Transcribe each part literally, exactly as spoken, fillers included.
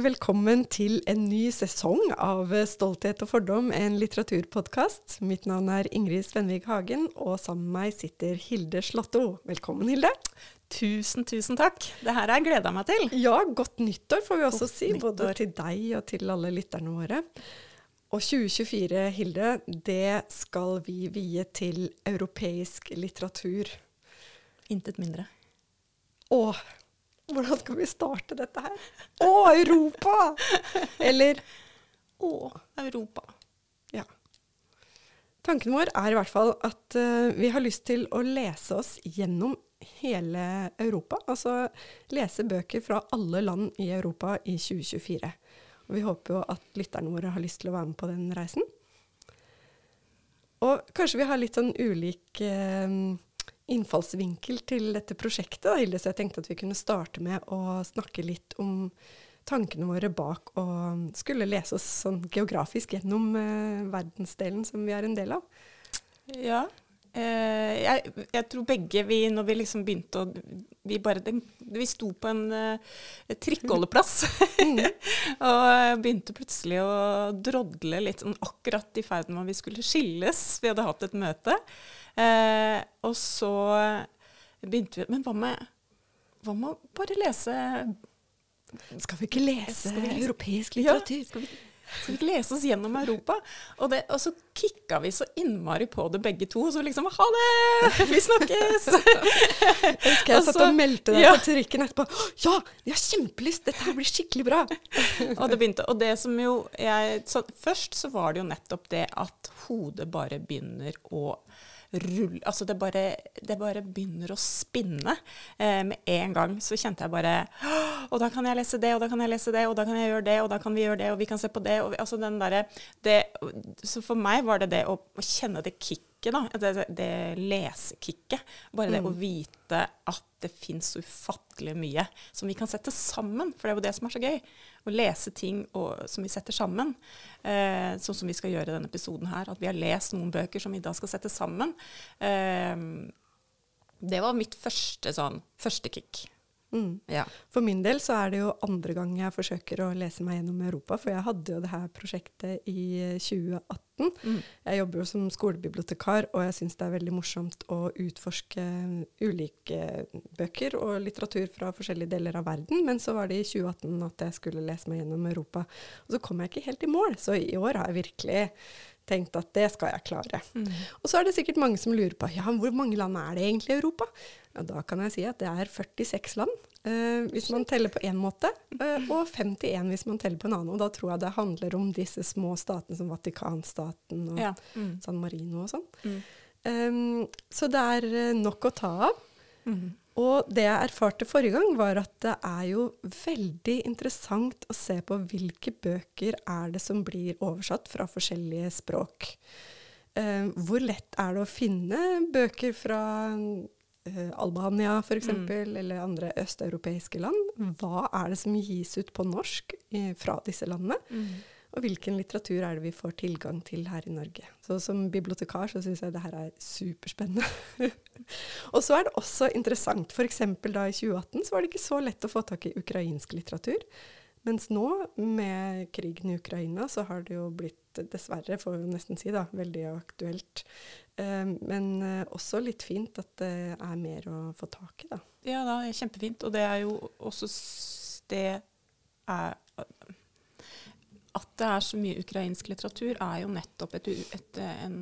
velkommen til en ny sesong av Stolthet og fordom, en litteraturpodcast. Mitt navn er Ingrid Svenvig Hagen, og sammen med meg sitter Hilde Slåtto. Velkommen, Hilde. Tusen, tusen takk. Det her har jeg gledet meg til. Ja, godt nyttår får vi også godt si, nyttår. Både til deg og til alle lytterne våre. Og tjue tjuefire, Hilde, det skal vi vie til europeisk litteratur. Intet mindre. Åh, hvordan skal vi starte dette her? Å, Europa! Eller Å, Europa. Ja. Tanken vår er i hvert fall at uh, vi har lyst til å lese oss gjennom hele Europa. Altså lese bøker fra alle land i Europa i tjue tjuefire. Og vi håper jo at lytterne våre har lyst til å være med på den reisen. Og kanskje vi har litt sånn ulik uh, innfallsvinkel til dette prosjektet, da, Hilde, så jeg tenkte at vi kunne starte med å snakke litt om tankene våre bak og skulle lese oss sånn geografisk gjennom eh, verdensdelen som vi er en del av. Ja, eh, jeg, jeg tror begge vi, når vi liksom begynte å, vi bare, den, vi sto på en uh, trikkeholdeplass, mm. og begynte plutselig å drodle litt sånn akkurat i ferden hvor vi skulle skilles. Vi hadde hatt et møte. Eh, og så begynte vi, men hva med, hva med å bare lese Skal vi ikke lese, vi lese? europeisk litteratur? Ja, skal vi, skal vi ikke lese oss gjennom Europa? Og, det, og så kikket vi så innmari på det begge to, og så liksom, ha det, vi snakkes! Jeg husker jeg satt og meldte deg ja. på trykken etterpå, ja, vi har kjempelyst, dette her blir skikkelig bra! og det begynte, og det som jo, jeg, så, først så var det jo nettopp det at hodet bare begynner å rull, altså det bare, det bare begynner å spinne eh, med en gang, så kjente jeg bare og da kan jeg lese det, og da kan jeg lese det, og da kan jeg gjøre det, og da kan vi gjøre det, og vi kan se på det, og vi, altså den der, det, så for meg var det det å, å kjenne det kicket, da, det, det, det lesekikket, bare det mm. å vite at det finnes så ufattelig mye som vi kan sette sammen, for det er jo det som er så gøy, å lese ting og, som vi setter sammen, eh, sånn som vi skal gjøre i denne episoden her, at vi har lest noen bøker som vi da skal sette sammen. Eh, det var mitt første, sånn, første kick. Mm. Ja. For min del så er det jo andre gang jeg forsøker å lese meg gjennom Europa, for jeg hadde jo det her prosjektet i tjue atten. Mm. Jeg jobber jo som skolebibliotekar, og jeg synes det er veldig morsomt å utforske ulike bøker og litteratur fra forskjellige deler av verden, men så var det i tjue atten at jeg skulle lese meg gjennom Europa. Og så kom jeg ikke helt i mål, så i år har jeg virkelig tenkt at det skal jeg klare. Mm. Og så er det sikkert mange som lurer på, ja, hvor mange land er det egentlig i Europa? Ja, da kan jeg si at det er førtiseks land, eh, hvis man teller på en måte, eh, og femtien hvis man teller på en annen. Og da tror jeg det handler om disse små statene som Vatikanstaten og ja. mm. San Marino og sånn. Mm. Um, så det er nok å ta av. Mm. Og det jeg erfarte forrige gang var at det er jo veldig interessant å se på hvilke bøker er det som blir oversatt fra forskjellige språk. Uh, hvor lett er det å finne bøker fra uh, Albania for eksempel, mm. eller andre østeuropeiske land? Hva er det som gis ut på norsk uh, fra disse landene? Mm. Og hvilken litteratur er det vi får tilgang til her i Norge? Så som bibliotekar så synes jeg det her er superspennende. Og så er det også interessant, for eksempel da i tjue atten så var det ikke så lett å få tak i ukrainsk litteratur. Mens nå med krigen i Ukraina så har det jo blitt, dessverre får vi nesten si da, veldig aktuelt. Um, men uh, også litt fint at det er mer å få tak i da. Ja, det er kjempefint, og det er jo også, det er... At det er så mye ukrainsk litteratur er jo nettopp et, et, en,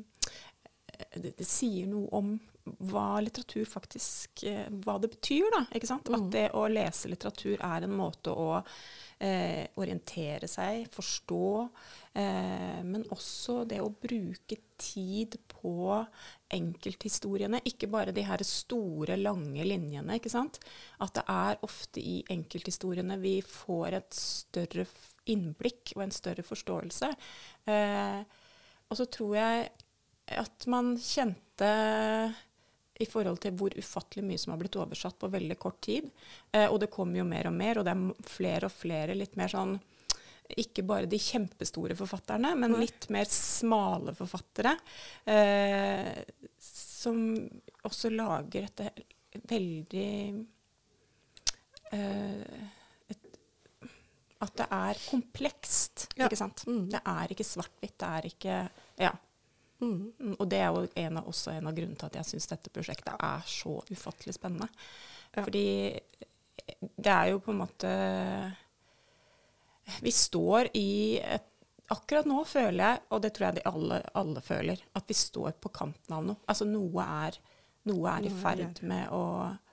det, det sier noe om hva litteratur faktisk, hva det betyr da, ikke sant? Mm. At det å lese litteratur er en måte å eh, orientere seg, forstå, eh, men også det å bruke tid på enkelthistoriene, ikke bare de her store, lange linjene, ikke sant? At det er ofte i enkelthistoriene vi får et større innblikk og en større forståelse. Eh, og så tror jeg at man kjente i forhold til hvor ufattelig mye som har blitt oversatt på veldig kort tid. Eh, og det kommer jo mer og mer, og det er flere og flere litt mer sånn, ikke bare de kjempestore forfatterne, men litt mer smale forfattere, eh, som også lager et veldig... Eh, At det er komplekst, Ja. ikke sant? Mm. Det er ikke svart-hvitt, det er ikke, ja. Mm. Og det er jo en av, også en av grunnene til at jeg synes dette prosjektet er så ufattelig spennende. Ja. Fordi det er jo på en måte, vi står i et, akkurat nå føler jeg, og det tror jeg de alle, alle føler, at vi står på kanten av noe. Altså noe er, noe er i ferd med å,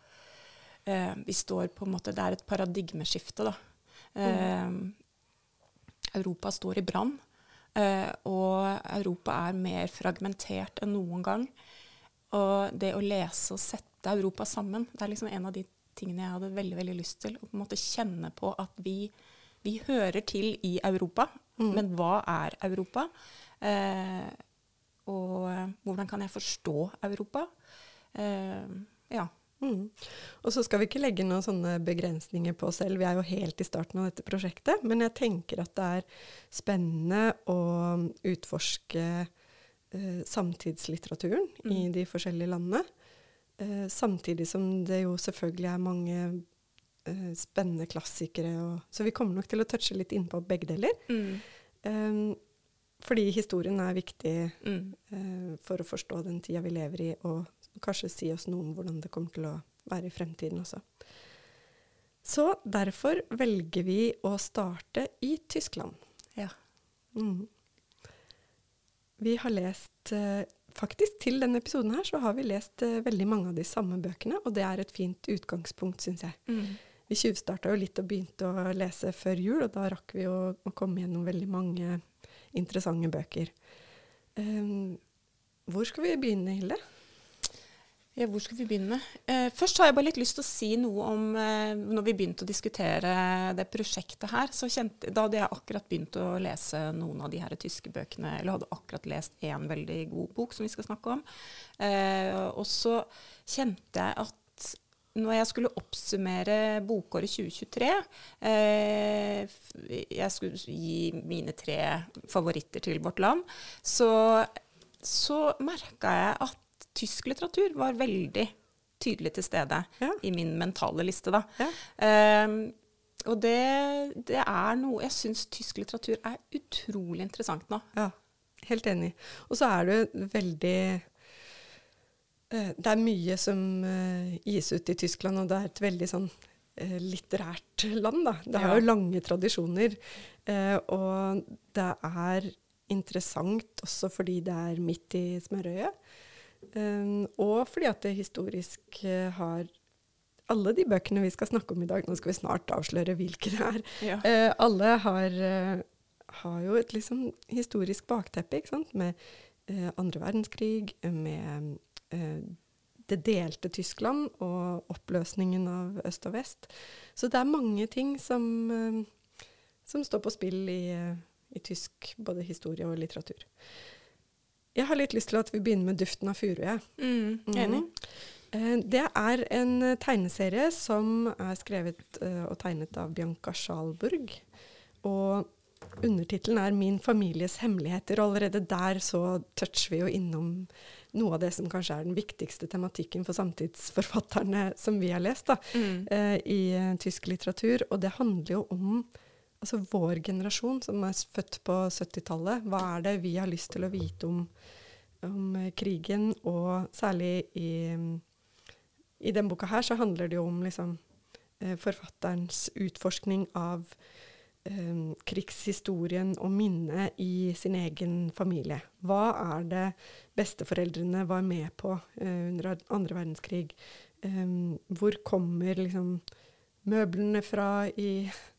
eh, vi står på en måte, det er et paradigmeskifte da. Eh, mm. Europa står i brann. Uh, og Europa er mer fragmentert enn noen gang. Og det å lese og sette Europa sammen, det er liksom en av de tingene jeg hadde veldig, veldig lyst til. Å på en måte kjenne på at vi, vi hører til i Europa, mm. men hva er Europa? Uh, og hvordan kan jeg forstå Europa? Uh, ja. Mm. Og så skal vi ikke legge noen sånne begrensninger på oss selv. Vi er jo helt i starten av dette prosjektet, men jeg tenker at det er spennende å utforske eh, samtidslitteraturen mm. i de forskjellige landene. Eh, samtidig som det jo selvfølgelig er mange eh, spennende klassikere. Og, så vi kommer nok til å touche litt inn på begge deler. Mm. Um, fordi historien er viktig mm. eh, for å forstå den tida vi lever i, og kanskje si oss noe om hvordan det kommer til å være i fremtiden også. Så derfor velger vi å starte i Tyskland. Ja. Mm. Vi har lest, eh, faktisk til denne episoden her, så har vi lest eh, veldig mange av de samme bøkene, og det er et fint utgangspunkt, synes jeg. Mm. Vi tjuvstartet jo litt og begynte å lese før jul, og da rakk vi å, å komme gjennom veldig mange interessante bøker. Um, hvor skal vi begynne, Hilde? Ja, hvor skal vi begynne? Eh, først har jeg bare litt lyst til å si noe om, eh, når vi begynte å diskutere det prosjektet her, så kjente, da hadde jeg akkurat begynt å lese noen av de her tyske bøkene, eller hadde akkurat lest en veldig god bok som vi skal snakke om. Eh, og så kjente jeg at når jeg skulle oppsummere bokåret tjue tjuetre, eh, jeg skulle gi mine tre favoritter til vårt land, så, så merket jeg at tysk litteratur var veldig tydelig til stede ja. I min mentale liste da. Ja. Um, og det, det er noe, jeg synes tysk litteratur er utrolig interessant nå. Ja, helt enig. Og så er det veldig, uh, det er mye som uh, gis ut i Tyskland, og det er et veldig sånn uh, litterært land da. Det har ja. Jo lange tradisjoner, uh, og det er interessant også fordi det er midt i smørøyet. Um, og fordi at det historisk uh, har alle de bøkene vi skal snakke om i dag, nå skal vi snart avsløre hvilke det er, ja. uh, alle har, uh, har jo et liksom historisk bakteppe, ikke sant? Med uh, andre verdenskrig, med uh, det delte Tyskland og oppløsningen av øst og vest. Så det er mange ting som, uh, som står på spill i, uh, i tysk, både historie og litteratur. Jeg har litt lyst til at vi begynner med Duften av furu, ja. Mm, enig. Mm. Det er en tegneserie som er skrevet og tegnet av Bianca Schalburg, og undertitelen er Min families hemmeligheter, og allerede der så toucher vi jo innom noe av det som kanskje er den viktigste tematikken for samtidsforfatterne som vi har lest da, mm. uh, i uh, tysk litteratur, og det handler jo om altså vår generasjon som er født på syttitallet, hva er det vi har lyst til å vite om, om krigen, og særlig i, i den boka her så handler det jo om liksom, eh, forfatterens utforskning av eh, krigshistorien og minnet i sin egen familie. Hva er det besteforeldrene var med på eh, under andre verdenskrig? Eh, hvor kommer liksom, møblene fra i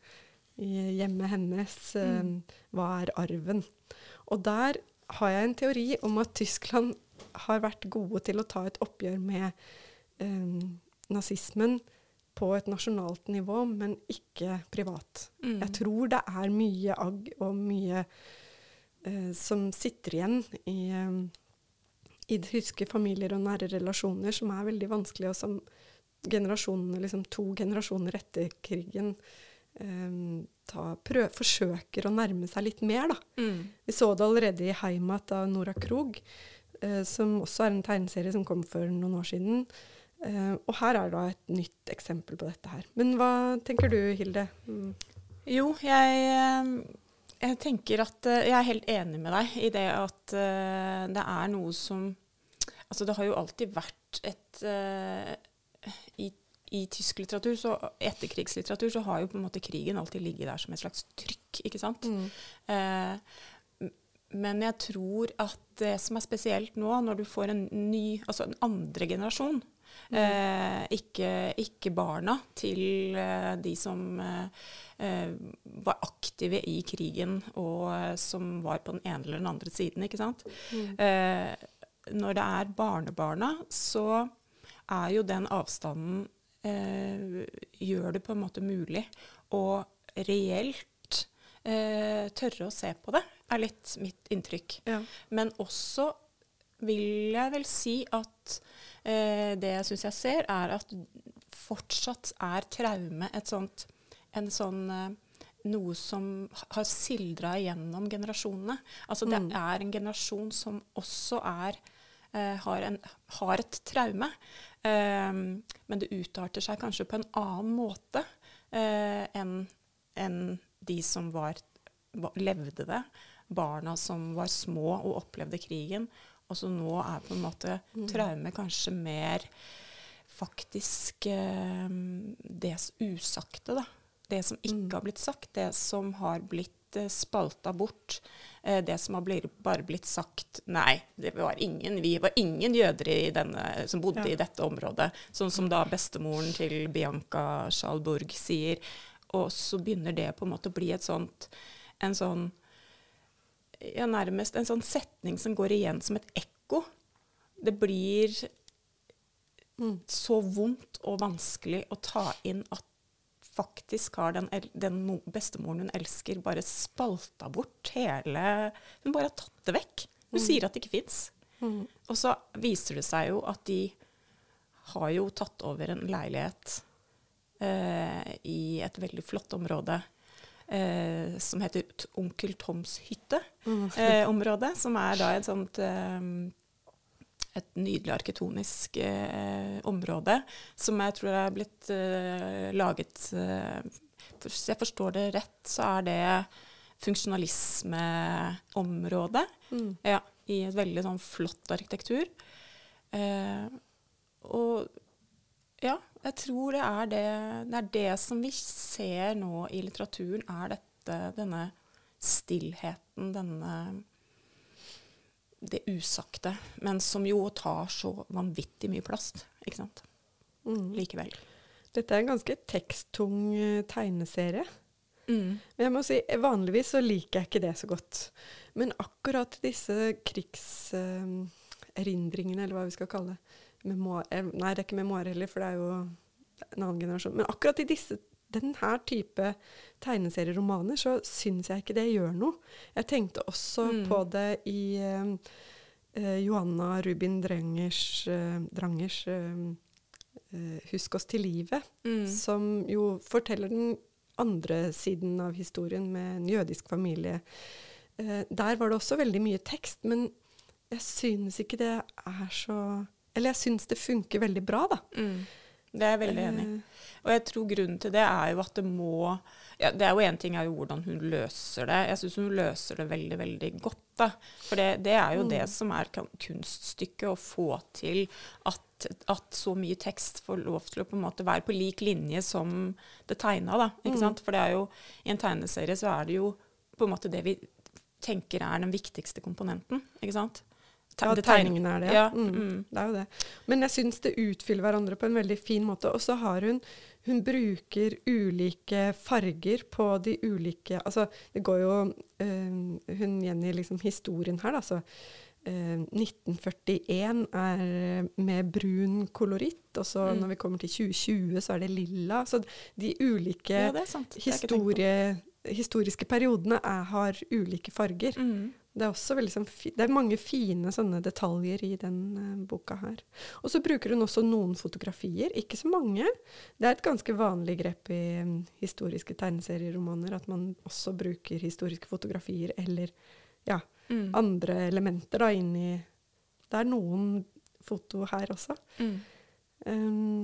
i hjemmet hennes, mm. hva er arven? Og der har jeg en teori om at Tyskland har vært gode til å ta et oppgjør med um, nazismen på et nasjonalt nivå, men ikke privat. Mm. Jeg tror det er mye agg og mye uh, som sitter igjen i, um, i tyske familier og nære relasjoner som er veldig vanskelig, og som generasjonene, liksom to generasjoner etter krigen, Um, ta, prøv, forsøker å nærme seg litt mer da. Mm. Vi så det allerede i Heimat av Nora Krog, uh, som også er en tegneserie som kom for noen år siden. Uh, og her er da et nytt eksempel på dette her. Men hva tenker du, Hilde? Mm. Jo, jeg, jeg tenker at jeg er helt enig med deg i det at uh, det er noe som Altså, det har jo alltid vært et uh, i, i tysk litteratur, så etterkrigslitteratur, så har jo på en måte krigen alltid ligget der som et slags trykk, ikke sant? Mm. Uh, men jeg tror at det som er spesielt nå, når du får en ny, altså en andre generasjon, Mm. Eh, ikke, ikke barna til eh, de som eh, var aktive i krigen og eh, som var på den ene eller den andre siden, ikke sant? Mm. Eh, når det er barnebarna, så er jo den avstanden eh, gjør det på en måte mulig å reelt eh, tørre å se på det, er litt mitt inntrykk. Ja. Men også vil jeg vel si at eh, det jeg synes jeg ser, er at fortsatt er traume et sånt, en sånn, eh, noe som har sildret gjennom generasjonene. Altså det mm. er en generasjon som også er, eh, har, en, har et traume, eh, men det utarter seg kanskje på en annen måte eh, enn, enn de som var, var, levde det, barna som var små og opplevde krigen. Og så nå er på en måte traume kanskje mer faktisk eh, det usagte, da. Det som ikke har blitt sagt, det som har blitt eh, spalta bort, eh, det som har blitt, bare blitt sagt, nei, det var ingen, vi var ingen jøder i denne, som bodde ja. I dette området, sånn som da bestemoren til Bianca Schalburg sier. Og så begynner det på en måte å bli et sånt, en sånn, ja, nærmest en sånn setning som går igjen som et ekko. Det blir mm. så vondt og vanskelig å ta inn at faktisk har den, den bestemoren hun elsker bare spalta bort hele, hun bare har tatt det vekk. Hun mm. sier at det ikke finnes. Mm. Og så viser det seg jo at de har jo tatt over en leilighet eh, i et veldig flott område, Eh, som heter Onkel Toms hytte mm. eh, område, som er da et sånt eh, et nydelig arkitektonisk eh, område, som jeg tror er blitt eh, laget eh, hvis jeg forstår det rett, så er det funksjonalismeområde mm. ja, i et veldig sånn flott arkitektur. Eh, og ja, jeg tror det er det, det er det som vi ser nå i litteraturen, er dette, denne stillheten, denne, det usagte, men som jo tar så vanvittig mye plass, ikke sant? Mm. Likevel. Dette er en ganske teksttung tegneserie. Mm. Men jeg må si, vanligvis så liker jeg ikke det så godt. Men akkurat disse krigserindringene, uh, eller hva vi skal kalle det, Memoir, nei, det er ikke memoarer heller, for det er jo en annen generasjon. Men akkurat i disse, denne type tegneserieromaner, så synes jeg ikke det gjør noe. Jeg tenkte også mm. på det i uh, uh, Johanna Rubin Drangers, uh, Drangers uh, uh, Husk oss til livet, mm. som jo forteller den andre siden av historien med en jødisk familie. Uh, der var det også veldig mye tekst, men jeg synes ikke det er så... Eller jeg synes det funker veldig bra, da. Mm. Det er jeg veldig enig i. Og jeg tror grunnen til det er jo at det må... Ja, det er jo en ting er jo hvordan hun løser det. Jeg synes hun løser det veldig, veldig godt, da. For det, det er jo mm. det som er kunststykket, å få til at, at så mye tekst får lov til å på en måte være på lik linje som det tegnet, da. Ikke mm. sant? For det er jo, i en tegneserie så er det jo på en måte det vi tenker er den viktigste komponenten, ikke sant? Ja, tegningene er det. Ja. Mm, mm. Det er jo det. Men jeg synes det utfyller hverandre på en veldig fin måte. Og så har hun, hun bruker ulike farger på de ulike, altså det går jo, øh, hun gjengir liksom historien her da, så øh, nitten førtien er med brun koloritt, og så mm. når vi kommer til tjue tjue så er det lilla. Så de ulike ja, det er sant. historie, historiske periodene er, har ulike farger. Mm. Det er også veldig sånn, det er mange fine sånne detaljer i den uh, boka her. Og så bruker hun også noen fotografier, ikke så mange. Det er et ganske vanlig grep i um, historiske tegneserieromaner, at man også bruker historiske fotografier, eller ja, mm. andre elementer da inn i... Det er noen foto her også. Mm. Um,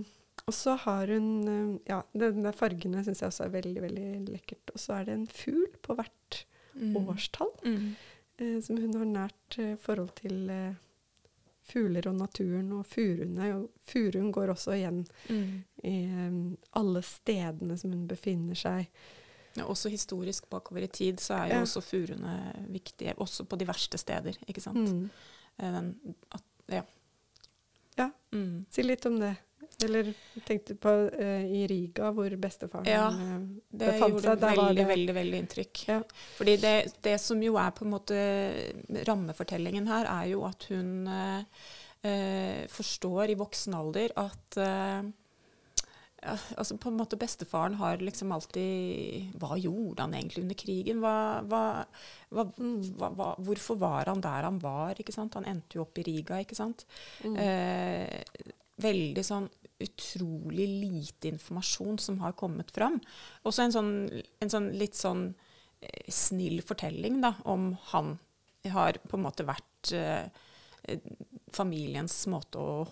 Og så har hun, eh, ja, den der fargene synes jeg også er veldig, veldig lekkert. Og så er det en fugl på hvert Mm. årstall, Mm. eh, som hun har nært eh, forhold til eh, fugler og naturen og furuene. Og furuen går også igjen Mm. i eh, alle stedene som hun befinner seg. Ja, også historisk bakover i tid så er jo Ja. også furuene viktige, også på de verste steder, ikke sant? Mm. Eh, Den, at, ja. Ja, Mm. si litt om det. Eller tenkte på eh, i Riga, hvor bestefaren Ja, eh, Det befant gjorde seg. Der veldig, var det, veldig, veldig inntrykk. Ja. Fordi det, det som jo er på en måte rammefortellingen her, er jo at hun eh, eh, forstår i voksen alder at eh, ja, altså på en måte bestefaren har liksom alltid Hva gjorde han egentlig under krigen? Hva, hva, hva, Mm. hva, hva, hvorfor var han der han var? Ikke sant? Han endte jo opp i Riga, ikke sant? Mm. Eh, veldig sånn utrolig lite informasjon som har kommet fram. Også en sånn, en sånn litt sånn eh, snill fortelling da, om han har på en måte vært eh, familiens måte å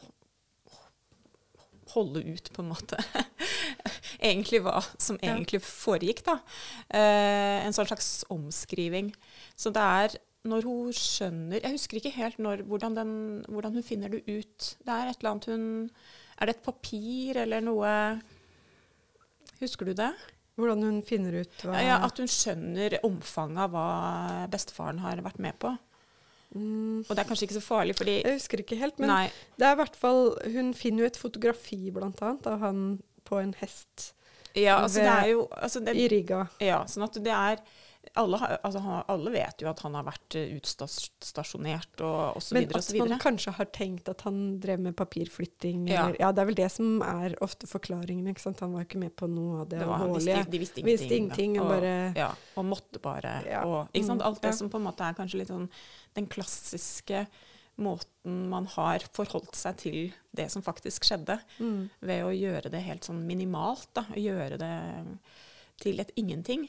holde ut, på en måte. egentlig hva som Ja. egentlig foregikk, da. Eh, en sånn slags omskriving. Så det er når hun skjønner Jeg husker ikke helt når, hvordan, den, hvordan hun finner det ut. Det er et eller annet hun Er det et papir eller noe Husker du det? Hvordan hun finner ut hva Ja, At hun skjønner omfanget av hva bestefaren har vært med på. mm, Og det er kanskje ikke så farlig, fordi Jeg husker ikke helt, men Nei. det er i hvert fall Hun finner jo et fotografi, blant annet, av han på en hest Ja, altså ved- det er jo altså det, i Riga. Ja, sånn at det er alle, har- altså, han- alle vet jo at han har vært eh, utstasjonert og, og så Men videre og at så man videre. kanskje har tenkt at han drev med papirflytting. Ja. Eller, ja, det er vel det som er ofte forklaringen. Ikke sant? Han var ikke med på noe av det, Det var, han alvorlige. visste, de visste ingenting. Visste da. ingenting, og og, bare- ja, og måtte bare. Ja. Og, ikke sant? Mm, Alt det ja. som på en måte er kanskje litt sånn den klassiske måten man har forholdt seg til det som faktisk skjedde, Mm. ved å gjøre det helt sånn minimalt, da, å gjøre det til et ingenting.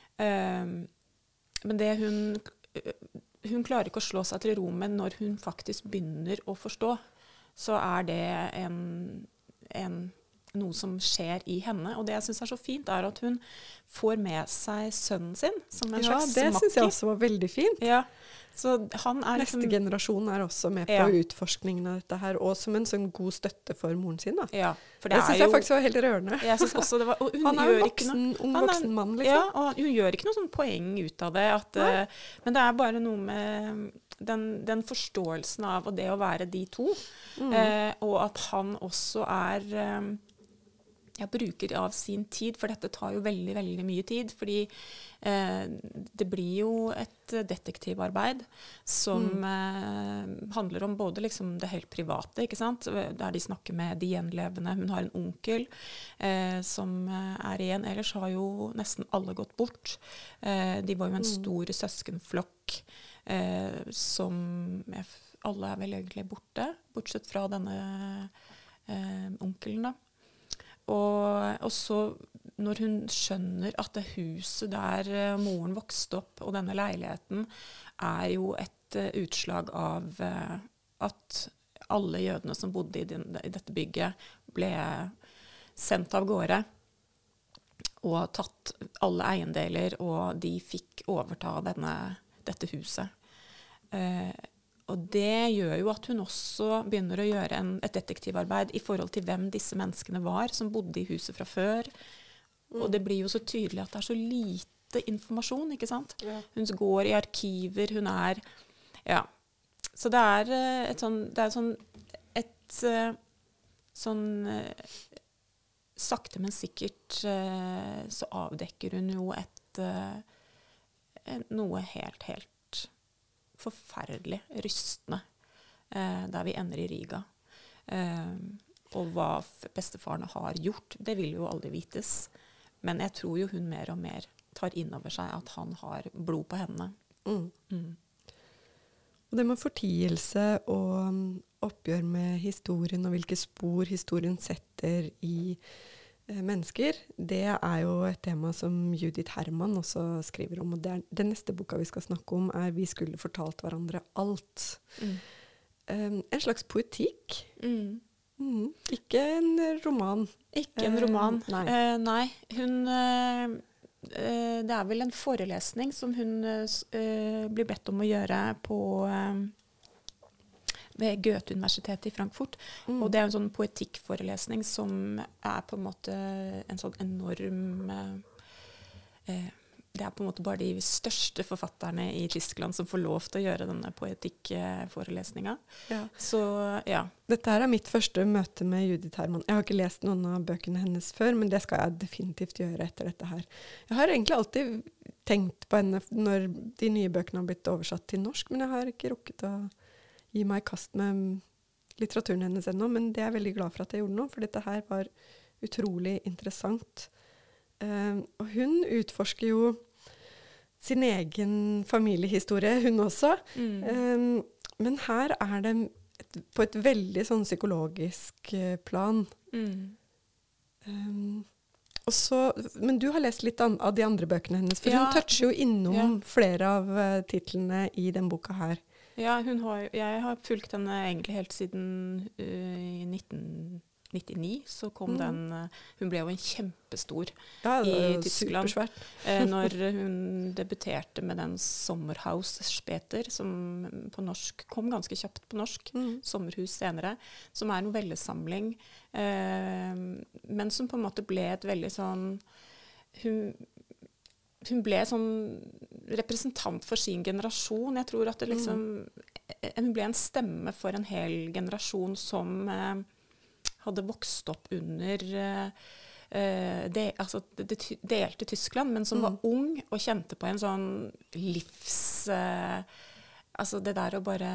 Um, men det hun, hun klarer ikke å slå seg til ro med når hun faktisk begynner å forstå, så er det en, en, noe som skjer i henne. Og det jeg synes er så fint, er at hun får med seg sønnen sin som en Ja, slags det makker. syns jeg også var veldig fint. Ja, så han er liksom, Neste generasjon er også med på Ja. utforskningen av dette her, og som en sånn god støtte for moren sin. Da. ja, for det Det syns er jeg jo, faktisk var helt rørende. jeg synes også det var, og hun Han er jo gjør en ikke noe, voksen, ung Han er- voksen mann, liksom. Ja, og hun gjør ikke noe sånn poeng ut av det. At, eh, men det er bare noe med den, den forståelsen av det å være de to. Mm. Eh, og at han også er eh, ja, bruker av sin tid, for dette tar jo veldig, veldig mye tid. Fordi eh, det blir jo et detektivarbeid som Mm. eh, handler om både liksom det helt private, ikke sant? Der de snakker med de gjenlevende. Hun har en onkel eh, som er igjen. Ellers har jo nesten alle gått bort. Eh, de var jo en Mm. stor søskenflokk eh, som jeg, f- alle er vel egentlig borte, bortsett fra denne eh, onkelen, da. Og, og så når hun skjønner at det huset der eh, moren vokste opp, og denne leiligheten, er jo et eh, utslag av eh, at alle jødene som bodde i, den, i dette bygget, ble sendt av gårde og tatt alle eiendeler, og de fikk overta denne, dette huset. Eh, Og det gjør jo at hun også begynner å gjøre en, et detektivarbeid i forhold til hvem disse menneskene var som bodde i huset fra før. Mm. Og det blir jo så tydelig at det er så lite informasjon, ikke sant? Ja. Hun går i arkiver, hun er Ja. Så det er eh, et sånn Det er sånn et eh, sånn eh, sakte, men sikkert eh, så avdekker hun jo et eh, en- noe helt, helt forferdelig rystende, eh, der vi ender i Riga. Eh, og hva f- bestefarene har gjort, det vil jo aldri vites. Men jeg tror jo hun mer og mer tar inn over seg at han har blod på hendene. Mm. Mm. Og det med fortielse og um, oppgjør med historien og hvilke spor historien setter i eh, mennesker, det er jo et tema som Judith Herman også skriver om. Og det er, den neste boka vi skal snakke om er «Vi skulle fortalt hverandre alt». Mm. Um, en slags poetikk. Mm. Mm. Ikke en roman. Ikke en roman. Eh, nei. Eh, nei. Hun eh, eh, Det er vel en forelesning som hun eh, blir bedt om å gjøre på eh, ved Goethe-universitetet i Frankfurt. Mm. Og det er en sånn poetikkforelesning som er på en måte en sånn enorm eh, Det er på en måte bare de største forfatterne i Tyskland som får lov til å gjøre denne poetikkforelesninga. Ja. Så, ja. Dette her er mitt første møte med Judith Herman. Jeg har ikke lest noen av bøkene hennes før, men det skal jeg definitivt gjøre etter dette her. Jeg har egentlig alltid tenkt på henne når de nye bøkene har blitt oversatt til norsk, men jeg har ikke rukket å gi meg i kast med litteraturen hennes ennå, men det er jeg veldig glad for at jeg gjorde nå, for dette her var utrolig interessant. Uh, og hun utforsker jo sin egen familiehistorie, hun også. Mm. Um, men her er det et, på et veldig sånn psykologisk uh, plan. Mm. Um, og så, men du har lest litt an, av de andre bøkene hennes, for ja, hun toucher jo innom ja. flere av uh, titlene i den boka her. Ja, hun har, jeg har fulgt henne egentlig helt siden uh, i nitten nittini, så kom mm. den uh, Hun ble jo en kjempestor ja, i Tyskland. uh, når hun debuterte med den Sommerhaus Speter, som på norsk kom ganske kjapt på norsk. Mm. Sommerhus senere, som er en novellesamling, uh, men som på en måte ble et veldig sånn Hun, hun ble sånn representant for sin generasjon. Jeg tror at det liksom mm. Hun ble en stemme for en hel generasjon som uh, hadde vokst opp under uh, det, altså det delte Tyskland, men som mm. var ung og kjente på en sånn livs... Uh, altså det der å bare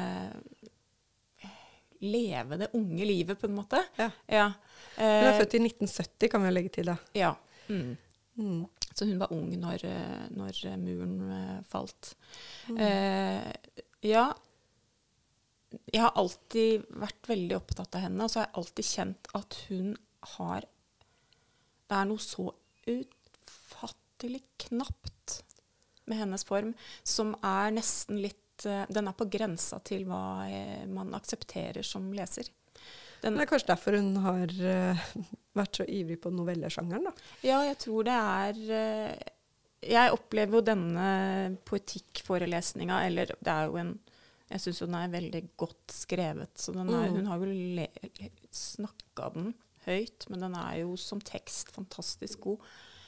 leve det unge livet, på en måte. Ja. Ja. Uh, hun er født i nitten sytti, kan vi legge til det. Ja. Mm. Mm. Så hun var ung når, når muren falt. Mm. Uh, ja, jeg har alltid vært veldig opptatt av henne, og så har jeg alltid kjent at hun har Det er noe så utfattelig knapt med hennes form, som er nesten litt Den er på grensa til hva man aksepterer som leser. Den, det er kanskje derfor hun har uh, vært så ivrig på novellesjangeren, da? Ja, jeg tror det er uh, Jeg opplever jo denne poetikkforelesninga, eller det er jo en Jeg synes jo den er veldig godt skrevet, så den er, mm. hun har jo snakket den høyt, men den er jo som tekst fantastisk god.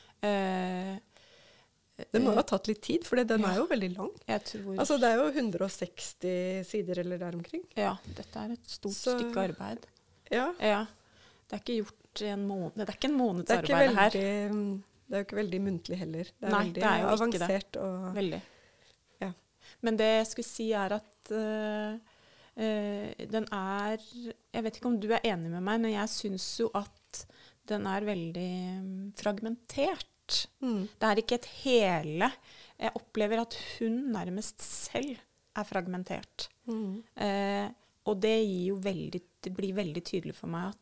Eh, den må jo ha tatt litt tid, for den ja, er jo veldig lang. Jeg tror... Altså det er jo hundre og seksti sider eller der omkring. Ja, dette er et stort så, stykke arbeid. Ja. ja. Det er ikke gjort i en måned. Det er ikke en måneds det arbeid veldig, her. Det er jo ikke veldig muntlig heller. Det er Nei, veldig det er jo avansert. Ikke det. Og, veldig. Ja. Men det jeg skulle si er at uh, uh, den er Jeg vet ikke om du er enig med meg, men jeg synes jo at den er veldig um, fragmentert. Mm. Det er ikke et hele. Jeg opplever at hun nærmest selv er fragmentert. Mm. Uh, og det gir jo veldig Det blir veldig tydelig for meg at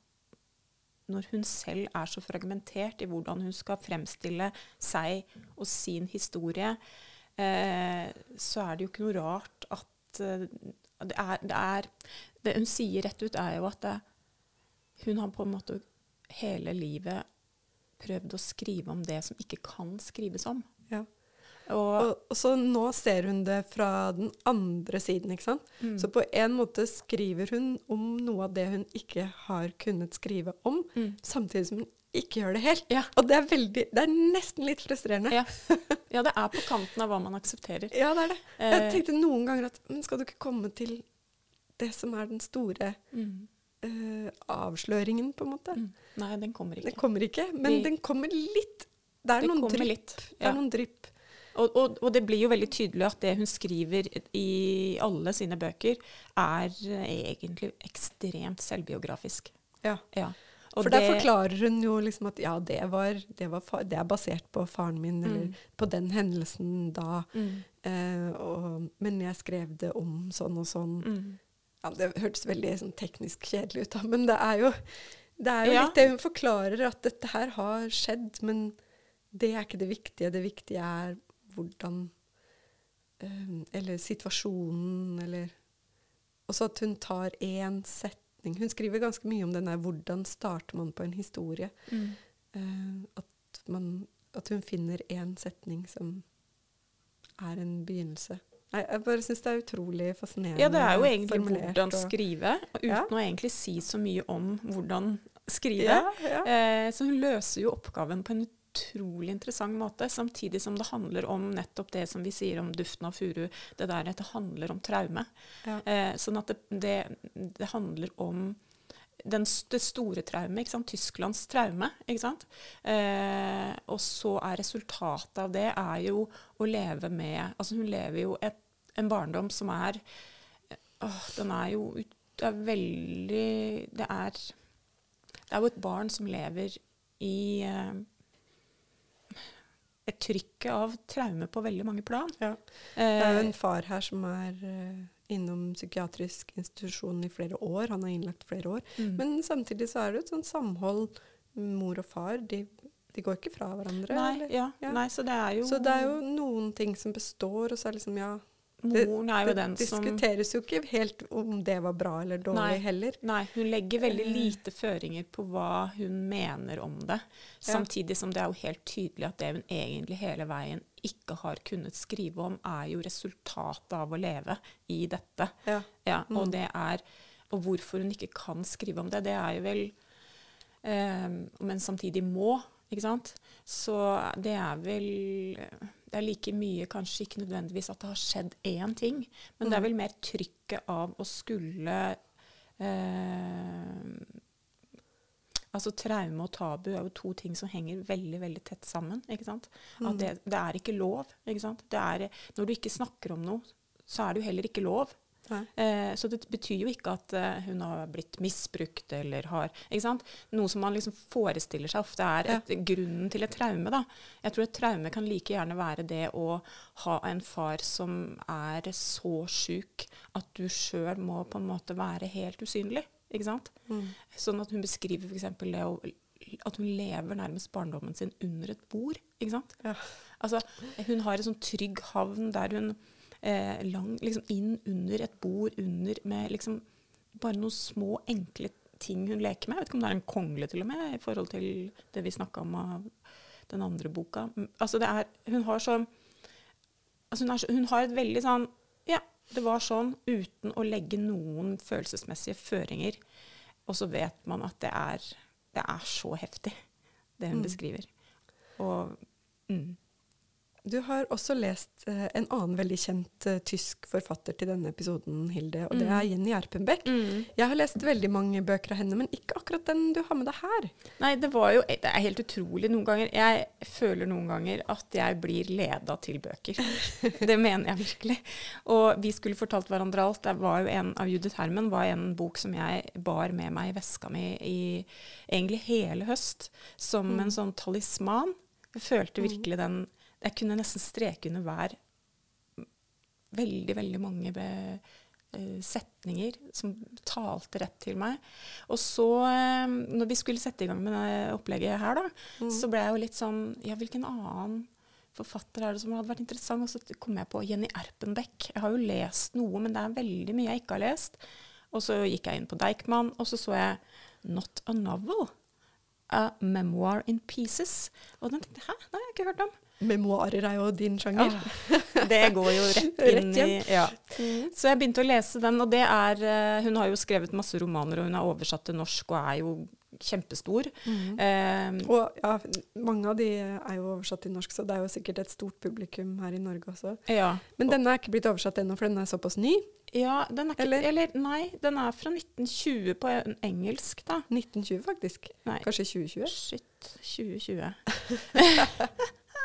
når hun selv er så fragmentert i hvordan hun skal fremstille seg og sin historie, Eh, så er det jo ikke noe rart at uh, det, er, det er det hun sier rett ut er jo at det, hun har på en måte hele livet prøvd å skrive om det som ikke kan skrives om. Ja. Og, og, og så nå ser hun det fra den andre siden, ikke sant? Mm. Så på en måte skriver hun om noe av det hun ikke har kunnet skrive om, mm. samtidig som hun ikke gjør det helt. Ja. Og det er, veldig, det er nesten litt frustrerende. Ja. ja, det er på kanten av hva man aksepterer. Ja, det er det. Jeg tenkte noen ganger at men skal du ikke komme til det som er den store mm. uh, avsløringen, på en måte? Mm. Nei, den kommer ikke. Den kommer ikke, men De, den kommer litt. Det er det noen drypp. Litt. Ja. Det er noen drypp. Og, og, og det blir jo veldig tydelig at det hun skriver i alle sine bøker, er uh, egentlig ekstremt selvbiografisk. Ja. Ja. Og For der forklarer hun jo liksom at ja, det, var, det, var fa- det er basert på faren min, mm. eller på den hendelsen da. Mm. Eh, og, men jeg skrev det om sånn og sånn. Mm. Ja, det hørtes veldig sånn, teknisk kjedelig ut da, men det er jo, det er jo ja. litt det hun forklarer, at dette her har skjedd, men det er ikke det viktige. Det viktige er hvordan, eh, eller situasjonen, eller også at hun tar en setning setning. Hun skriver ganske mye om den der, hvordan starter man på en historie. Mm. Uh, at, man, at hun finner en setning som er en begynnelse. Nei, jeg bare synes det er utrolig fascinerende. Ja, det er jo egentlig hvordan og, skrive, uten ja. å egentlig si så mye om hvordan skrive. Ja, ja. Eh, så hun løser jo oppgaven på en utrolig interessant måte, samtidig som det handler om nettopp det som vi sier om duften av furu, det der at det handler om traume. Ja. Eh, sånn at det, det, det handler om den, det store traume, ikke sant? Tysklands traume, ikke sant? Eh, og så er resultatet av det er jo å leve med, altså hun lever jo et, en barndom som er, åh, den er jo, det er veldig, det er, det er jo et barn som lever i eh, et trykk av traume på veldig mange plan. Ja. Det er jo en far her som er uh, innom psykiatrisk institusjon i flere år. Han har innlagt flere år. Mm. Men samtidig så er det et sånt samhold. Mor og far, de, de går ikke fra hverandre. Nei, ja, ja. Nei, så det er jo... Så det er jo noen ting som består, og så er liksom, ja... Moren er jo det, den det som... Det diskuteres jo ikke helt om det var bra eller dårlig nei, heller. Nei, hun legger veldig lite føringer på hva hun mener om det. Samtidig som det er jo helt tydelig at det hun egentlig hele veien ikke har kunnet skrive om, er jo resultatet av å leve i dette. Ja. Ja, og mm. det er... Og hvorfor hun ikke kan skrive om det, det er jo vel... Eh, men samtidig må, ikke sant? Så det er vel... Det er like mye, kanskje ikke nødvendigvis at det har skjedd én ting, men mm. det er vel mer trykket av å skulle eh, altså traume og tabu er jo to ting som henger veldig, veldig tett sammen, ikke sant? At det, det er ikke lov, ikke sant? Det er, når du ikke snakker om noe, så er det jo heller ikke lov. Eh, så det betyr jo ikke at uh, hun har blitt misbrukt eller har, ikke sant? Noe som man liksom forestiller seg ofte er et, ja. grunnen til et traume da. Jeg tror et traume kan like gjerne være det å ha en far som er så syk at du selv må på en måte være helt usynlig, ikke sant? Mm. Sånn at hun beskriver for eksempel det å, at hun lever nærmest barndommen sin under et bord, ikke sant? Ja. Altså, hun har en sånn trygg havn der hun Eh, lang, liksom inn under et bord, under med liksom bare noen små, enkle ting hun leker med. Jeg vet ikke om det er en kongle til og med, i forhold til det vi snakket om av den andre boka. Altså det er, hun har så, altså hun, er så hun har et veldig sånn, ja, det var sånn, uten å legge noen følelsesmessige føringer. Og så vet man at det er, det er så heftig, det hun mm. beskriver. Og, mm. Du har også lest uh, en annen veldig kjent uh, tysk forfatter til denne episoden, Hilde, og mm. det er Jenny Erpenbeck. Mm. Jeg har lest veldig mange bøker av henne, men ikke akkurat den du har med deg her. Nei, det var jo, det er helt utrolig noen ganger. Jeg føler noen ganger at jeg blir ledet til bøker. Det mener jeg virkelig. Og vi skulle fortalt hverandre alt. Det var jo en av Judith Herman, var en bok som jeg bar med meg i veska mi i egentlig hele høst, som mm. en sånn talisman. Jeg følte virkelig den... Jeg kunne nesten streke under hver veldig, veldig mange be, uh, setninger som talte rett til meg. Og så, um, når vi skulle sette i gang med det opplegget her da, mm. så ble jeg jo litt sånn, ja, hvilken annen forfatter er det som hadde vært interessant? Og så kom jeg på Jenny Erpenbeck. Jeg har jo lest noe, men det er veldig mye jeg ikke har lest. Og så gikk jeg inn på Deichmann, og så så jeg Not a Novel, A Memoir in Pieces. Og den tenkte jeg, hæ, det har jeg ikke hørt om. Memoarer er jo din sjanger. Ah, det går jo rett inn i... Ja. Mm. Så jeg begynte å lese den, og det er... Hun har jo skrevet masse romaner, og hun er oversatt til norsk, og er jo kjempestor. Mm. Um, og ja, mange av de er jo oversatt til norsk, så det er jo sikkert et stort publikum her i Norge også. Ja. Men denne er ikke blitt oversatt ennå, for den er såpass ny. Ja, den er ikke... Eller? Eller, nei, den er fra nitten tjue på engelsk, da. nitten tjue, faktisk. Nei. Kanskje tjue tjue? Shit, tjue tjue.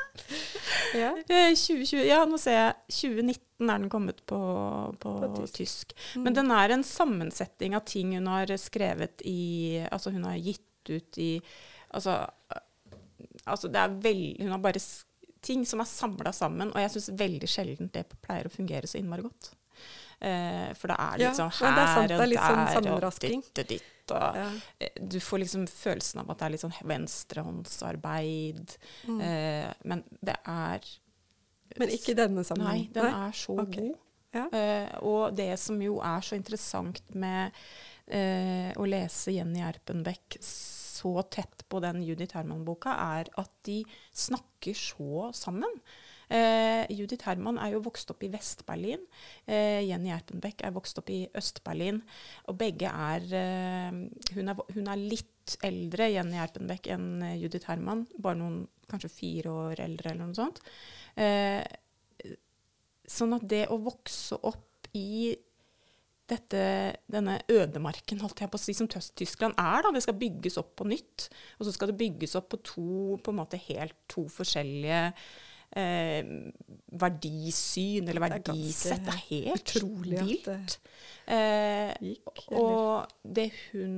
Ja. tjue tjue, ja, nå ser jeg tjue nitten er den kommet på, på, på tysk. tysk. Mm. Men den er en sammensetning av ting hun har skrevet i, altså hun har gitt ut i, altså, altså det er veldig, hun har bare ting som er samlet sammen, og jeg synes veldig sjelden det pleier å fungere så innmari godt. Eh, for det er litt ja, sånn her det er sant, det er litt og sånn der og ditt og ditt. Og ja. Du får liksom følelsen av at det er litt sånn venstrehåndsarbeid, mm. eh, men det er... Men ikke denne sammen? Nei, den nei? er så okay. god. Ja. Eh, og det som jo er så interessant med eh, å lese Jenny Erpenbeck så tett på den Judith Herman-boka, er at de snakker så sammen. Eh, Judith Herman er jo vokst opp i Vest-Berlin. Eh, Jenny Erpenbeck er vokst opp i Øst-Berlin. Og begge er, eh, hun er Hun er litt eldre, Jenny Erpenbeck, enn Judith Herman. Bare noen, kanskje fire år eldre eller noe sånt. Eh, sånn at det å vokse opp i dette, denne ødemarken, holdt jeg på å si, som Tyskland er, da, det skal bygges opp på nytt. Og så skal det bygges opp på to, på en måte helt to forskjellige eh, verdisyn, eller verdisett. Det er helt utrolig vilt. at Eh, det gikk. og det hun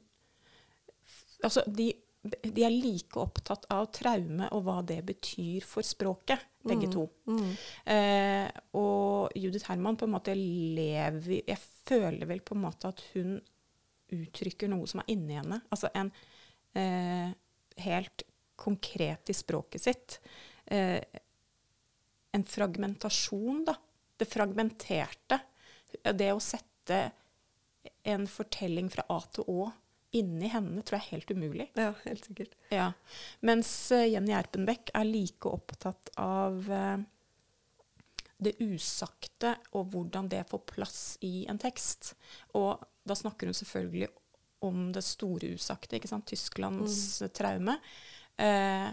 Altså, de, de er like opptatt av traume og hva det betyr for språket, begge Mm, to. mm. Eh, og Judith Herman på en måte lever Jeg føler vel på en måte at hun uttrykker noe som er inni henne. Altså en eh, helt konkret i språket sitt. Eh, en fragmentasjon, da. Det fragmenterte. Det å sette en fortelling fra A til Å inni henne tror jeg er helt umulig. Ja, helt sikkert. Ja. Mens uh, Jenny Erpenbeck er like opptatt av uh, det usagte og hvordan det får plass i en tekst. Og da snakker hun selvfølgelig om det store usagte, ikke sant? Tysklands mm. traume. Uh,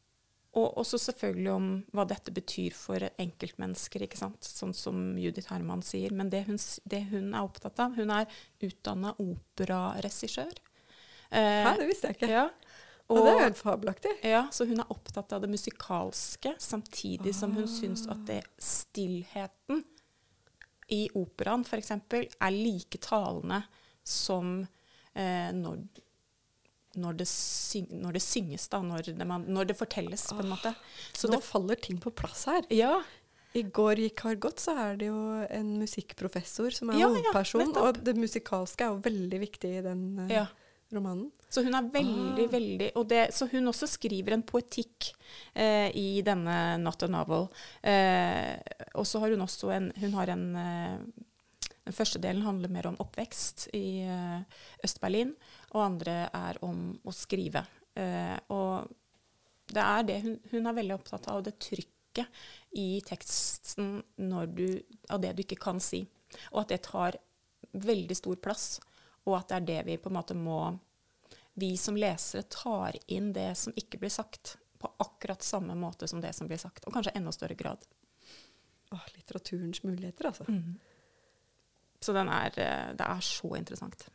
og også selvfølgelig om hva dette betyr for enkeltmennesker, ikke sant? Sånn som Judith Herman sier. Men det hun, det hun er opptatt av, hun er utdannet operaregissør. Ja, det visste jeg ikke. Ja. Og, og det er jo helt fabelaktig. Ja, så hun er opptatt av det musikalske, samtidig som hun syns at det stillheten i operaen, for eksempel, er like talende som eh, når, når, det syng, når det synges, da, når det, man, når det fortelles, på en måte. Så nå det faller ting på plass her. Ja. I går gikk har gått, så er det jo en musikkprofessor som er Ja, hovedperson, ja, og det musikalske er jo veldig viktig i den uh, Ja. romanen. Så hun er veldig, Ah. veldig og det, Så hun også skriver en poetikk eh, i denne Not a Novel. Eh, og så har hun også en, hun har en eh, Den første delen handler mer om oppvekst i eh, Øst-Berlin, og andre er om å skrive. Eh, og det er det hun, hun er veldig opptatt av, det trykket i teksten når du, av det du ikke kan si. Og at det tar veldig stor plass, og at det er det vi på en måte må vi som lesere tar inn det som ikke blir sagt, på akkurat samme måte som det som blir sagt, og kanskje enda større grad. Åh, litteraturens muligheter, altså. Mm. Så den er, det er så interessant.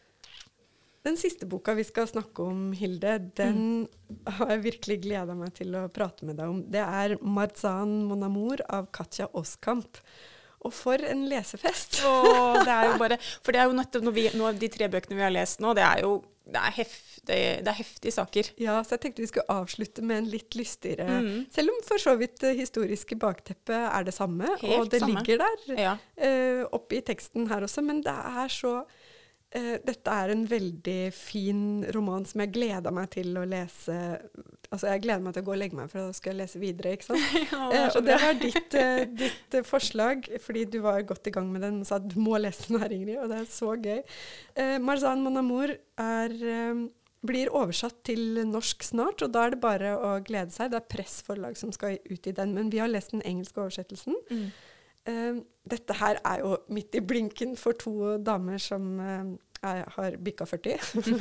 Den siste boka vi skal snakke om, Hilde, den mm. har jeg virkelig gledet meg til å prate med deg om. Det er Marzahn Mon Amour av Katja Oskamp. Og for en lesefest! Åh, det er jo bare, for det er jo nettopp når vi, når de tre bøkene vi har lest nå, det er jo det er, heftig, det er heftige saker. Ja, så jeg tenkte vi skulle avslutte med en litt lystigere, Mm. selv om for så vidt det historiske bakteppet er det samme, Helt og det samme. ligger der Ja. uh, oppe i teksten her også, men det er så uh, dette er en veldig fin roman som jeg gleder meg til å lese. Altså, jeg gleder meg til å gå og legge meg, for da skal jeg lese videre, ikke sant? Ja, uh, og det bra. var ditt, uh, ditt uh, forslag, fordi du var godt i gang med den og sa at du må lese den her, Ingrid, og det er så gøy. Uh, Marzahn Mon Amour er, uh, blir oversatt til norsk snart, og da er det bare å glede seg. Det er Press forlag som skal ut i den, men vi har lest den engelske oversettelsen. Mm. Uh, dette her er jo midt i blinken for to damer som uh, er, har bikka førti.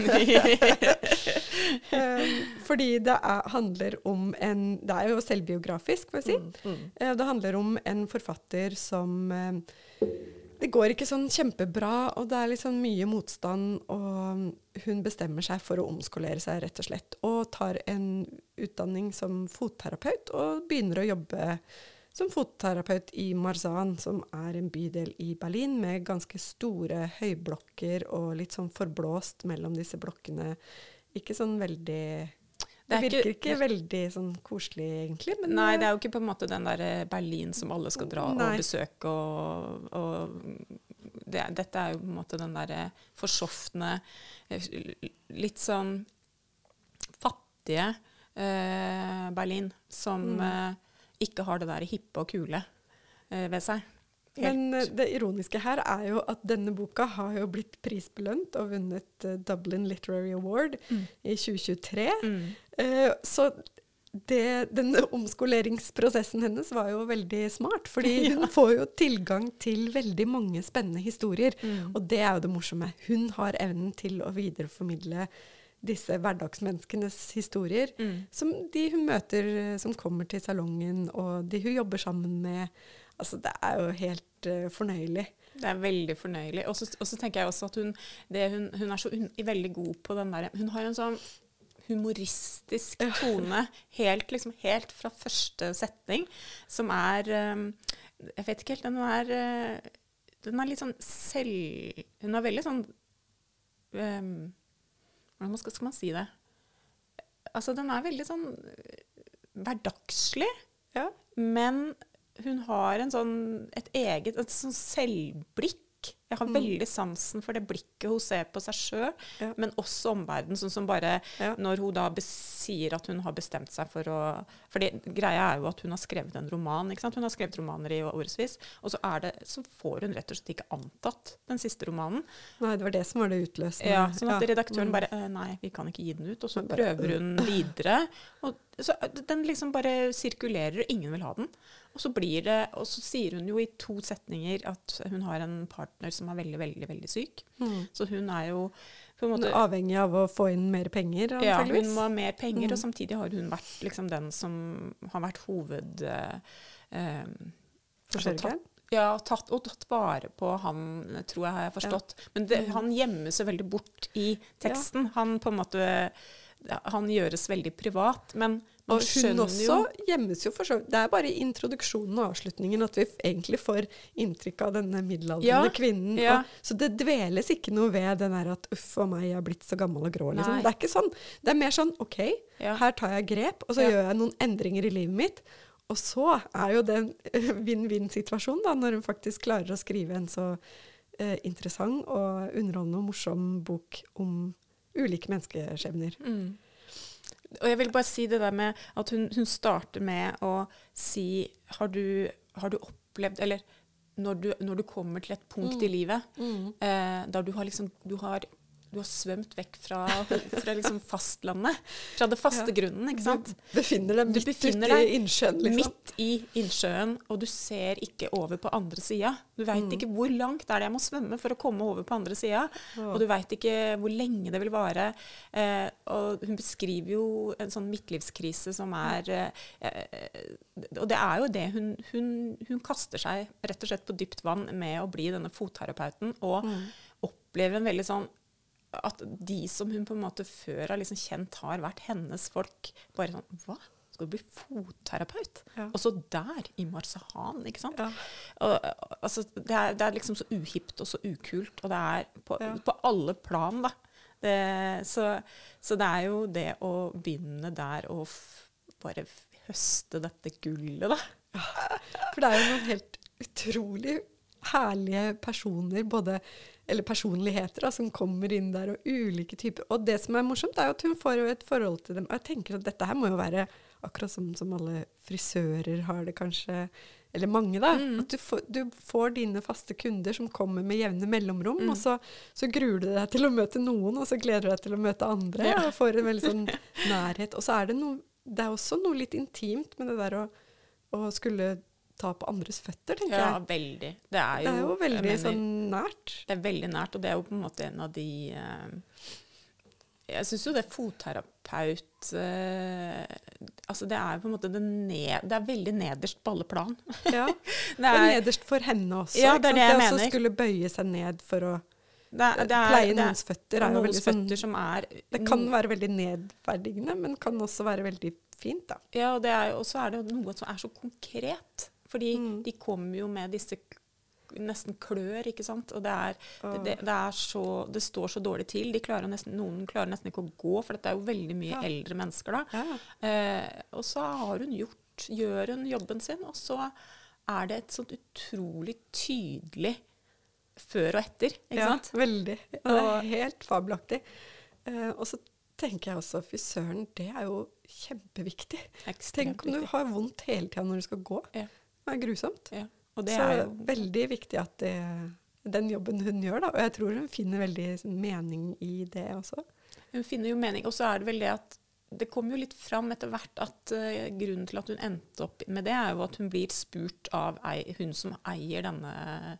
uh, fordi det er, handler om en, det er jo selvbiografisk, vil jeg si. Mm. Mm. Uh, det handler om en forfatter som, uh, det går ikke sånn kjempebra, og det er liksom mye motstand, og hun bestemmer seg for å omskolere seg rett og slett, og tar en utdanning som fotterapeut, og begynner å jobbe som fotterapeut i Marzahn, som er en bydel i Berlin med ganske store høyblokker og litt sånn forblåst mellom disse blokkene. Ikke sånn veldig... Det, det virker ikke, ikke veldig sånn koselig, egentlig. Men nei, det er jo ikke på en måte den der Berlin som alle skal dra nei. og besøke. Og, og det, dette er jo på en måte den der forsofne, litt sånn fattige eh, Berlin, som... Mm. Eh, ikke har det der hippe og kule eh, ved seg. Men uh, det ironiske her er jo at denne boka har jo blitt prisbelønt og vunnet uh, Dublin Literary Award mm. i tjue tjuetre. Mm. Uh, så det, den omskoleringsprosessen hennes var jo veldig smart, fordi hun får jo tilgang til veldig mange spennende historier. Mm. Og det er jo det morsomme. Hun har evnen til å videreformidle disse hverdagsmenneskenes historier, mm. som de hun møter, som kommer til salongen, og de hun jobber sammen med. Altså, det er jo helt uh, fornøyelig. Det er veldig fornøyelig. Og så, og så tenker jeg også at hun, det, hun, hun er så un, veldig god på den der, hun har en sånn humoristisk tone, helt, liksom, helt fra første setning, som er, um, jeg vet ikke helt, den er, uh, den er litt sånn selv, hun er veldig sånn, um, hvordan skal, skal man si det? Altså, den er veldig sånn hverdagslig, ja. Men hun har en sånn, et eget, et sånn selvblikk. Jeg har mm. veldig sansen for det blikket hun ser på seg selv, ja. Men også omverden, sånn som bare ja. Når hun da sier at hun har bestemt seg for å, for det, greia er jo at hun har skrevet en roman, ikke sant? Hun har skrevet romaner i årevis, og så, er det, så får hun rett og slett ikke antatt den siste romanen. Nei, det var det som var det utløsende. Ja, sånn at redaktøren bare, nei, vi kan ikke gi den ut, og så prøver hun videre, og så den liksom bare sirkulerer, og ingen vil ha den. Og så blir det, og så sier hun jo i to setninger at hun har en partner som er veldig, veldig, veldig syk. Mm. Så hun er jo på en måte avhengig av å få inn mer penger, ja, hun må ha mer penger, mm. og samtidig har hun vært liksom den som har vært hoved eh, forsørgeren? Ja, tatt, og tatt vare på han, tror jeg har jeg forstått. Ja. Men det, han gjemmer seg veldig bort i teksten. Ja. Han på en måte, han gjøres veldig privat, men og hun også gjemmes jo for så vidt. Det er bare i introduksjonen og avslutningen at vi egentlig får inntrykk av denne middelaldrende ja, kvinnen. Ja. Og, så det dveles ikke noe ved den der at uff og meg, jeg er blitt så gammel og grå. Liksom. Det er ikke sånn. Det er mer sånn, ok, ja. Her tar jeg grep, og så ja. Gjør jeg noen endringer i livet mitt. Og så er jo det en vinn-vinn-situasjon da, når hun faktisk klarer å skrive en så uh, interessant og underholdende og morsom bok om ulike menneskeskjebner. Mm. Og jeg vil bare si det der med at hun, hun starter med å si, har du, har du opplevd, eller når du, når du kommer til et punkt mm. i livet, mm. eh, da du har liksom, du har, du har svømt vekk fra, fra liksom fastlandet, fra det faste ja. Grunnen, ikke sant? Du befinner deg midt ute i innsjøen, liksom. Midt i innsjøen, og du ser ikke over på andre siden. Du vet mm. ikke hvor langt er det jeg må svømme for å komme over på andre siden, oh. og du vet ikke hvor lenge det vil vare. Eh, og hun beskriver jo en sånn midtlivskrise som er, eh, og det er jo det, hun, hun, hun kaster seg rett og slett på dypt vann med å bli denne fotterapeuten, og mm. opplever en veldig sånn, at de som hun på en måte før har liksom kjent har vært hennes folk, bare sånn, hva? Skal du bli fotterapeut? Ja. Og så der, i Marsahan, ikke sant? Ja. Og, altså, det, er, det er liksom så uhipt og så ukult, og det er på, ja. På alle plan, da. Det, så, så det er jo det å begynne der og f- bare høste dette gullet, da. Ja. For det er jo noen helt utrolig herlige personer, både eller personligheter da, som kommer inn der, og ulike typer. Og det som er morsomt, er jo at hun får jo et forhold til dem. Og jeg tenker at dette her må jo være akkurat som, som alle frisører har det kanskje, eller mange da. Mm. At du får, du får dine faste kunder som kommer med jevne mellomrom, mm. og så, så gruer du deg til å møte noen, og så gleder du deg til å møte andre, ja. Og får en veldig sånn nærhet. Og så er det noe, det er også noe litt intimt med det der å, å skulle ta på andres føtter, tenker ja, jeg. Ja, veldig. Det er jo, det er jo veldig mener, sånn nært. Det er veldig nært, og det er jo på en måte en av de uh, jeg synes jo det fotterapeut uh, altså det er jo på en måte det, ned, det er veldig nederst på alle plan. Ja, det er, og nederst for henne også. Ja, det er det jeg det mener. Det å skulle bøye seg ned for å det er, det er, pleie noens det er, føtter er jo veldig sånn, som er, det kan være veldig nedverdigende, men kan også være veldig fint da. Ja, og det er, og så er det noe som er så konkret, fordi mm. de kommer jo med disse nesten klør, ikke sant? Og det, er, oh. det, det, er så, det står så dårlig til. De klarer nesten, noen klarer nesten ikke å gå, for dette er jo veldig mye ja. Eldre mennesker da. Ja. Eh, og så har hun gjort, gjør hun jobben sin, og så er det et sånt utrolig tydelig før og etter, ikke ja, sant? Veldig. Det er helt fabelaktig. Uh, og så tenker jeg også, fy søren, det er jo kjempeviktig. Ekstremt Tenk om du viktig. Har vondt hele tiden når du skal gå. Ja. Det er grusomt. Ja. Og det Så er jo veldig viktig at det, den jobben hun gjør, da, og jeg tror hun finner veldig mening i det også. Hun finner jo mening, og så er det vel det at det kommer jo litt fram etter hvert at uh, grunnen til at hun endte opp med det, er jo at hun blir spurt av ei, hun som eier denne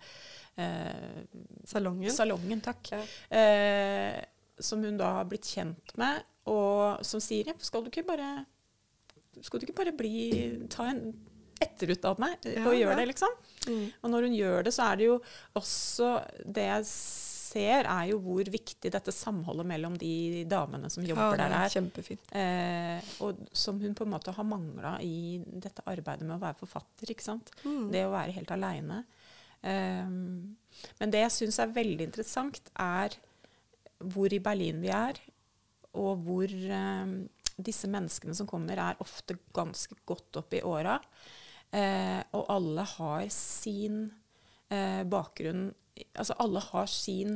uh, salongen. salongen, takk. Ja. Uh, som hun da har blitt kjent med, og som sier, ja, skal du ikke bare, skal du ikke bare bli, ta en etterutdanne deg Ja, og gjøre ja. det, liksom? Mm. Og når hun gjør det, så er det jo også det jeg ser er jo hvor viktig dette samholdet mellom de damene som jobber Ja, der er. kjempefint. Eh, og som hun på en måte har manglet i dette arbeidet med å være forfatter, ikke sant? Mm. Det å være helt alene. Eh, men det jeg synes er veldig interessant er hvor i Berlin vi er, og hvor eh, disse menneskene som kommer er ofte ganske godt opp i åra. Eh, og alle har sin eh, bakgrunn. Altså alle har sin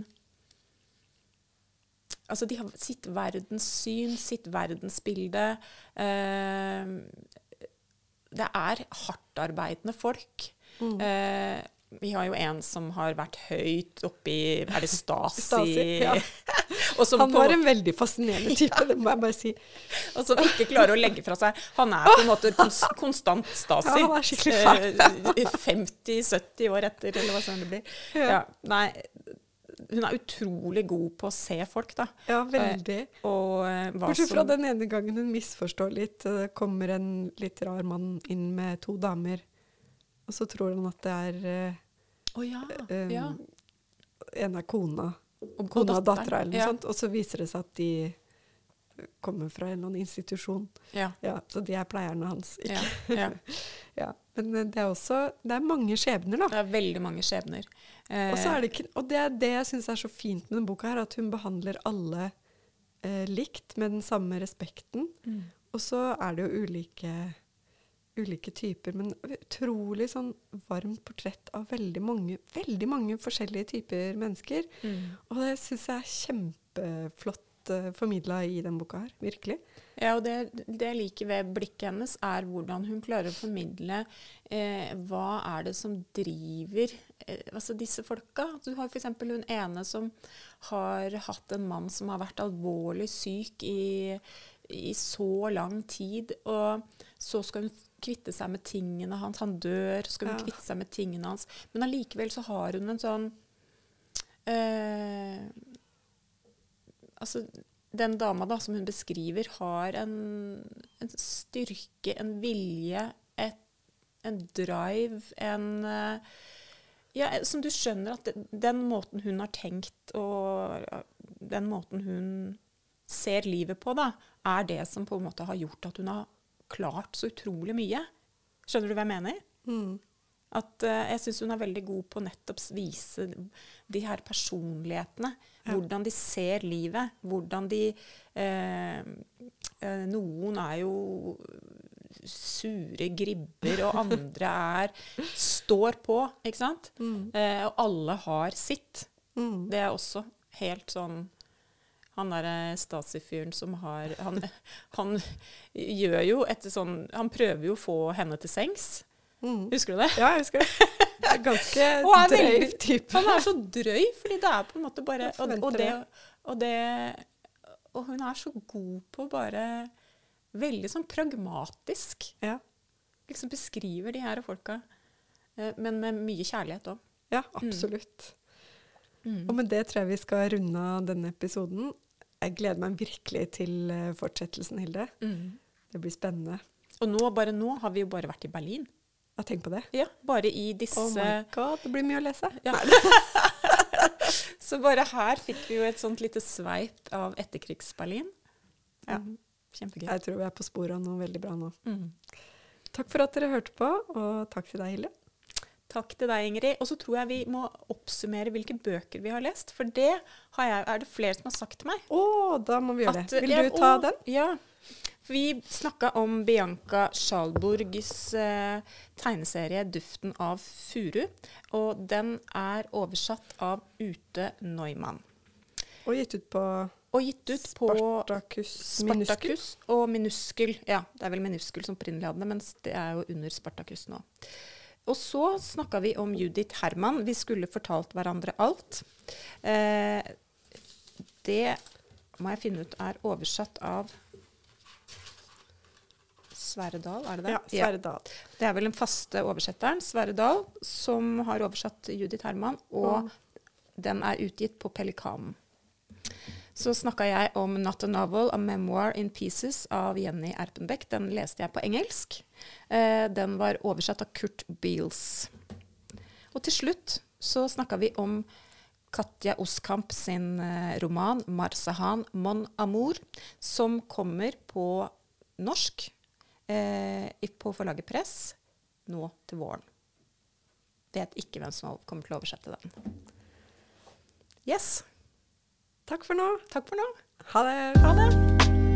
altså de har sitt verdenssyn, sitt verdensbilde. Eh, det er hardtarbeidende folk. Mm. Eh, vi har jo en som har vært høyt oppi, er det Stasi? Stasi, ja. Og som Han på, var en veldig fascinerende type, det må jeg bare si. og som ikke klarer å legge fra seg. Han er på en måte kons konstant Stasi. Ja, han er skikkelig fæl. Eh, femti sytti år etter, eller hva sånn det blir. Ja. Ja, nei, hun er utrolig god på å se folk, da. Ja, veldig. Og eh, hva Bortsett fra som den ene gangen hun misforstår litt, det kommer en litt rar mann inn med to damer, og så tror han at det er Å ja, um, ja. en av kona, Og kona og datteren, dattera eller noe ja. sånt, og så viser det seg at de kommer fra en eller annen institusjon. Ja, Ja, så de er pleierne hans. Ikke? ja, ja. Ja. Men eh, det er også, det er mange skjebner da. Det er veldig mange skjebner. Eh, Og, så er det, ikke, og det er det jeg synes er så fint med denne boka her, at hun behandler alle eh, likt med den samme respekten. mm. Og så er det jo ulike, ulike typer, men utrolig sånn varmt portrett av veldig mange, veldig mange forskjellige typer mennesker. Mm. Og det synes jeg er kjempeflott uh, formidlet i den boka her, virkelig. Ja, og det, det jeg liker ved blikket hennes er hvordan hun klarer å formidle eh, hva er det som driver eh, altså disse folka. Du har for eksempel hun ene som har hatt en mann som har vært alvorlig syk i, i så lang tid, og så skal hun kvitte seg med tingene hans. Han dør, så skal hun Ja. kvitte seg med tingene hans. Men allikevel så har hun en sånn eh, altså den dama da, som hun beskriver, har en, en styrke, en vilje, et, en drive, en uh, ja, som du skjønner at den, den måten hun har tenkt, og den måten hun ser livet på, da, er det som på en måte har gjort at hun har klart så utrolig mye. Skjønner du hva jeg mener? Mm. At uh, jeg synes hun er veldig god på nettopp vise de her personlighetene, Ja. hvordan de ser livet, hvordan de eh, eh, noen er jo sure gribber, og andre er står på, ikke sant? Mm. Eh, og alle har sitt. Mm. Det er også helt sånn han der Stasi-fyren som har han, han gjør jo etter sånn han prøver jo å få henne til sengs. Mm. Husker du det? Ja, jeg husker det. Det er ganske Og er drøy veldig- type. Han er så drøy, fordi det er på en måte bare Jeg og, og, forventer det, det. og det Og hun er så god på bare veldig sånn pragmatisk. Ja. Liksom beskriver de her folka, eh, men med mye kjærlighet òg. Ja, absolutt. Mm. Og med det tror jeg vi skal runde av denne episoden. Jeg gleder meg virkelig til eh, fortsettelsen, Hilde. Mm. Det blir spennende. Og nå, bare nå har vi jo bare vært i Berlin. Ja, tenk på det. Ja, bare i disse Oh my god, det blir mye å lese. Ja. Så bare her fikk vi jo et sånt lite sveip av etterkrigs-Berlin. Ja, Mhm. kjempegøy. Jeg tror vi er på sporet av noe veldig bra nå. Mm. Takk for at dere hørte på, og takk til deg, Hilde. Takk til deg, Ingrid. Og så tror jeg vi må oppsummere hvilke bøker vi har lest, for det har jeg, er det flere som har sagt til meg. Å, da må vi gjøre At- det. Vil ja, du ta og- den? Ja. For vi snakket om Bianca Schalburgs eh, tegneserie Duften av furu, og den er oversatt av Ute Neumann. Og gitt ut på Og gitt ut på Spartacus Minuskel. Spartacus og Minuskel. Ja, det er vel Minuskel som opprinnelig hadde det, mens det er jo under Spartacus nå. og så snakket vi om Judith Herman. Vi skulle fortalt hverandre alt. Eh, det må jeg finne ut er oversatt av Sverre Dahl, er det det? Ja, Sverre Dahl. Ja. Det er vel den faste oversetteren, Sverre Dahl, som har oversatt Judith Herman, og mm. den er utgitt på Pelikanen. Så snakket jeg om Not a Novel, A Memoir in Pieces av Jenny Erpenbeck. Den leste jeg på engelsk. Eh, den var oversatt av Kurt Beals. Og til slutt så snakket vi om Katja Oskamp sin eh, roman Marsahan, Mon Amour, som kommer på norsk eh, på forlaget Press nå til våren. Vet ikke hvem som kommer til å oversette den. Yes. Takk for nå. Takk for nå. Ha det. Ha det.